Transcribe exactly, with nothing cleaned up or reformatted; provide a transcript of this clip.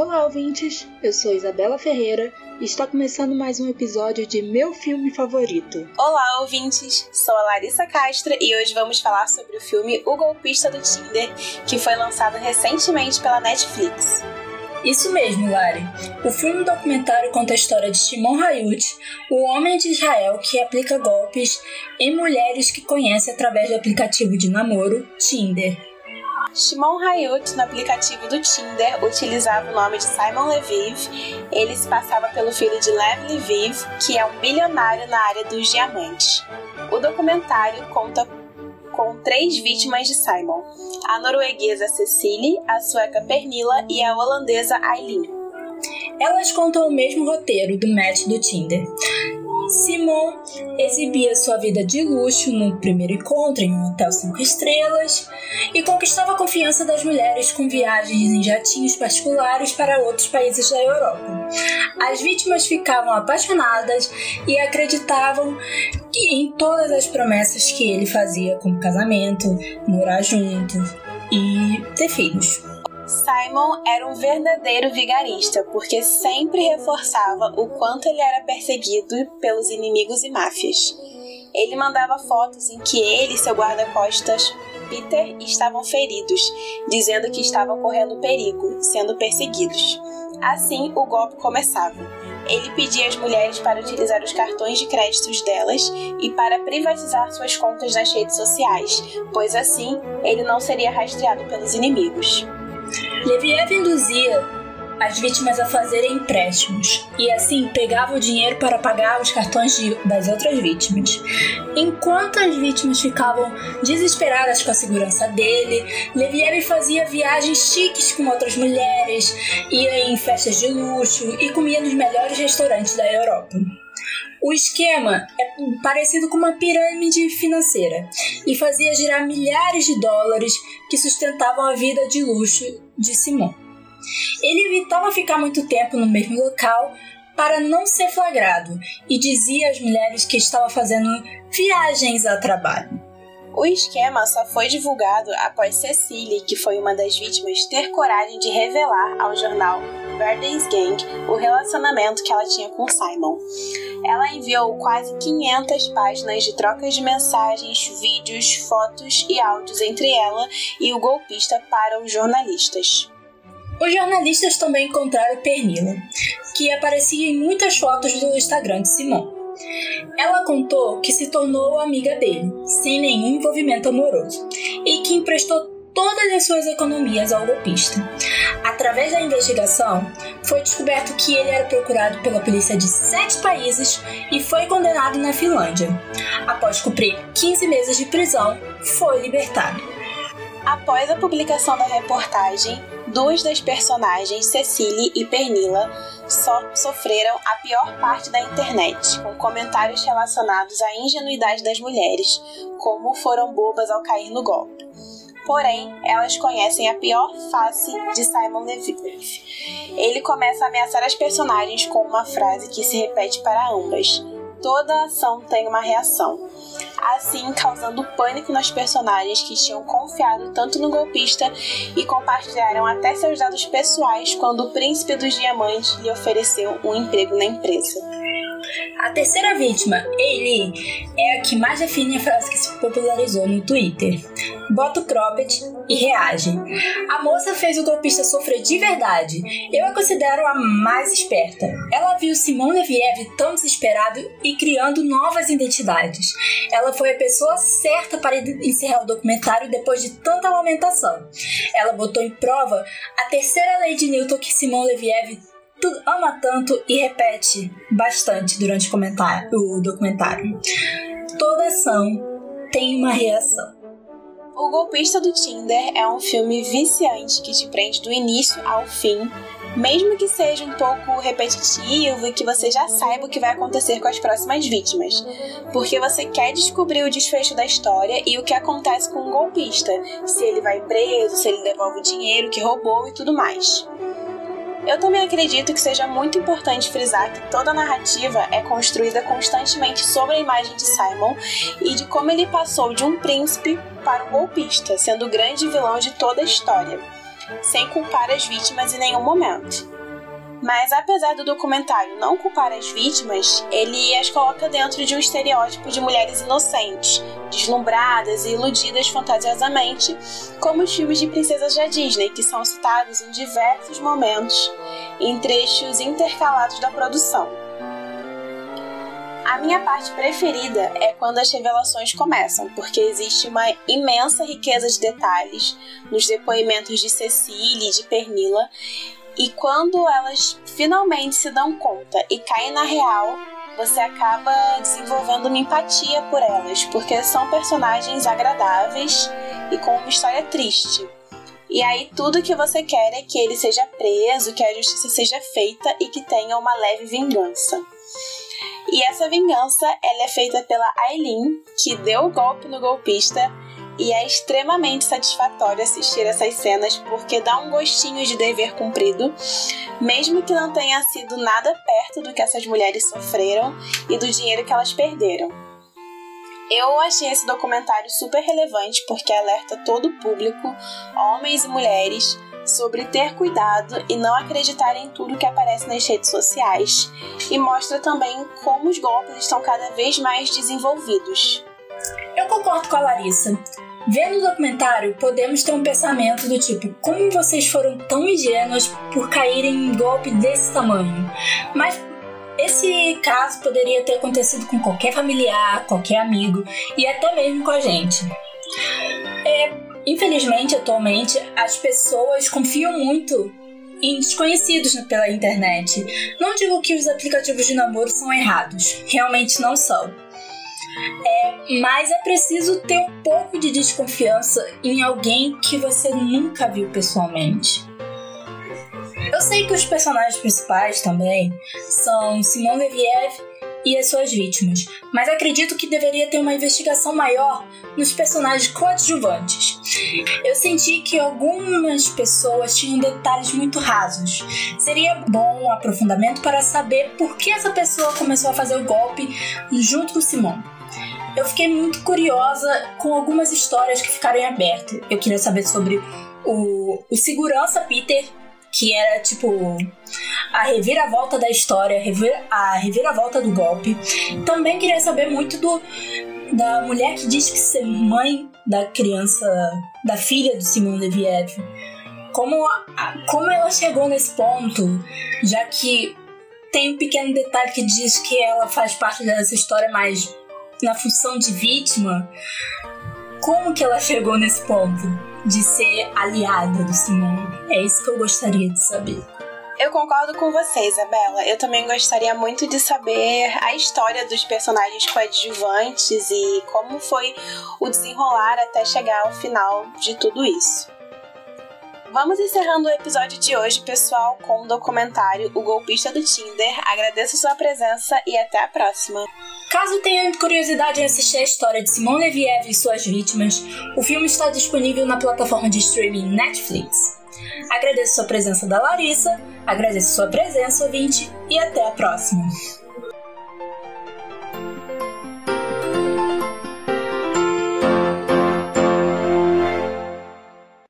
Olá, ouvintes! Eu sou Isabela Ferreira e está começando mais um episódio de Meu Filme Favorito. Olá, ouvintes! Sou a Larissa Castro e hoje vamos falar sobre o filme O Golpista do Tinder, que foi lançado recentemente pela Netflix. Isso mesmo, Lari. O filme documentário conta a história de Shimon Hayut, o homem de Israel que aplica golpes em mulheres que conhece através do aplicativo de namoro Tinder. Shimon Hayut, no aplicativo do Tinder, utilizava o nome de Simon Leviv. Ele se passava pelo filho de Lev Leviv, que é um bilionário na área dos diamantes. O documentário conta com três vítimas de Simon: a norueguesa Cecily, a sueca Pernilla e a holandesa Aileen. Elas contam o mesmo roteiro do match do Tinder. Simon exibia sua vida de luxo no primeiro encontro em um hotel cinco estrelas e conquistava a confiança das mulheres com viagens em jatinhos particulares para outros países da Europa. As vítimas ficavam apaixonadas e acreditavam em todas as promessas que ele fazia, como casamento, morar juntos e ter filhos. Simon era um verdadeiro vigarista, porque sempre reforçava o quanto ele era perseguido pelos inimigos e máfias. Ele mandava fotos em que ele e seu guarda-costas, Peter, estavam feridos, dizendo que estavam correndo perigo, sendo perseguidos. Assim, o golpe começava. Ele pedia às mulheres para utilizar os cartões de créditos delas e para privatizar suas contas nas redes sociais, pois assim ele não seria rastreado pelos inimigos. Leviev induzia as vítimas a fazerem empréstimos e assim pegava o dinheiro para pagar os cartões de, das outras vítimas. Enquanto as vítimas ficavam desesperadas com a segurança dele, Leviev fazia viagens chiques com outras mulheres, ia em festas de luxo e comia nos melhores restaurantes da Europa. O esquema é parecido com uma pirâmide financeira e fazia girar milhares de dólares que sustentavam a vida de luxo de Simon. Ele evitava ficar muito tempo no mesmo local para não ser flagrado e dizia às mulheres que estava fazendo viagens a trabalho. O esquema só foi divulgado após Cecily, que foi uma das vítimas, ter coragem de revelar ao jornal Verdens Gang o relacionamento que ela tinha com Simon. Ela enviou quase quinhentas páginas de trocas de mensagens, vídeos, fotos e áudios entre ela e o golpista para os jornalistas. Os jornalistas também encontraram Pernilla, que aparecia em muitas fotos do Instagram de Simon. Ela contou que se tornou amiga dele, sem nenhum envolvimento amoroso, e que emprestou todas as suas economias ao golpista. Através da investigação, foi descoberto que ele era procurado pela polícia de sete países e foi condenado na Finlândia. Após cumprir quinze meses de prisão, foi libertado. Após a publicação da reportagem, duas das personagens, Cecily e Pernilla, so- sofreram a pior parte da internet, com comentários relacionados à ingenuidade das mulheres, como foram bobas ao cair no golpe. Porém, elas conhecem a pior face de Simon Leviv. Ele começa a ameaçar as personagens com uma frase que se repete para ambas: toda ação tem uma reação. Assim, causando pânico nas personagens que tinham confiado tanto no golpista e compartilharam até seus dados pessoais quando o príncipe dos diamantes lhe ofereceu um emprego na empresa. A terceira vítima, Eileen, é a que mais define a frase que se popularizou no Twitter: bota o cropped e reage. A moça fez o golpista sofrer de verdade. Eu a considero a mais esperta. Ela viu Simon Leviev tão desesperado e criando novas identidades. Ela foi a pessoa certa para encerrar o documentário depois de tanta lamentação. Ela botou em prova a terceira lei de Newton que Simon Leviev tudo ama tanto e repete bastante durante o documentário. Toda ação tem uma reação. O Golpista do Tinder é um filme viciante que te prende do início ao fim, mesmo que seja um pouco repetitivo e que você já saiba o que vai acontecer com as próximas vítimas, porque você quer descobrir o desfecho da história e o que acontece com o golpista, se ele vai preso, se ele devolve o dinheiro que roubou e tudo mais. Eu também acredito que seja muito importante frisar que toda a narrativa é construída constantemente sobre a imagem de Simon e de como ele passou de um príncipe para um golpista, sendo o grande vilão de toda a história, sem culpar as vítimas em nenhum momento. Mas apesar do documentário não culpar as vítimas, ele as coloca dentro de um estereótipo de mulheres inocentes, deslumbradas e iludidas fantasiosamente, como os filmes de princesas da Disney, que são citados em diversos momentos, em trechos intercalados da produção. A minha parte preferida é quando as revelações começam, porque existe uma imensa riqueza de detalhes nos depoimentos de Cecília e de Pernilla, e quando elas finalmente se dão conta e caem na real, você acaba desenvolvendo uma empatia por elas, porque são personagens agradáveis e com uma história triste. E aí tudo que você quer é que ele seja preso, que a justiça seja feita e que tenha uma leve vingança. E essa vingança ela é feita pela Aileen, que deu o golpe no golpista, e é extremamente satisfatório assistir essas cenas porque dá um gostinho de dever cumprido, mesmo que não tenha sido nada perto do que essas mulheres sofreram e do dinheiro que elas perderam. Eu achei esse documentário super relevante porque alerta todo o público, homens e mulheres, sobre ter cuidado e não acreditar em tudo que aparece nas redes sociais, e mostra também como os golpes estão cada vez mais desenvolvidos. Eu concordo com a Larissa. Vendo o documentário, podemos ter um pensamento do tipo, como vocês foram tão ingênuos por caírem em um golpe desse tamanho? Mas esse caso poderia ter acontecido com qualquer familiar, qualquer amigo e até mesmo com a gente. É, infelizmente, atualmente, as pessoas confiam muito em desconhecidos pela internet. Não digo que os aplicativos de namoro são errados, realmente não são. É, mas é preciso ter um pouco de desconfiança em alguém que você nunca viu pessoalmente. Eu sei que os personagens principais também são Simone Leviev e as suas vítimas, mas acredito que deveria ter uma investigação maior nos personagens coadjuvantes. Eu senti que algumas pessoas tinham detalhes muito rasos. Seria bom um aprofundamento para saber por que essa pessoa começou a fazer o golpe junto com Simone. Eu fiquei muito curiosa com algumas histórias que ficaram em aberto. Eu queria saber sobre o, o segurança Peter, que era tipo a reviravolta da história, a reviravolta do golpe. Também queria saber muito do, da mulher que diz que ser mãe da criança, da filha do Simone Leviev. Como, como ela chegou nesse ponto, já que tem um pequeno detalhe que diz que ela faz parte dessa história, mas na função de vítima. Como que ela chegou nesse ponto de ser aliada do Simone? É isso que eu gostaria de saber. Eu concordo com você, Isabela. Eu também gostaria muito de saber a história dos personagens coadjuvantes e como foi o desenrolar até chegar ao final de tudo isso. Vamos encerrando o episódio de hoje, pessoal, com o documentário O Golpista do Tinder. Agradeço sua presença e até a próxima. Caso tenha curiosidade em assistir a história de Simone Leviev e suas vítimas, o filme está disponível na plataforma de streaming Netflix. Agradeço sua presença da Larissa, agradeço sua presença, ouvinte, e até a próxima.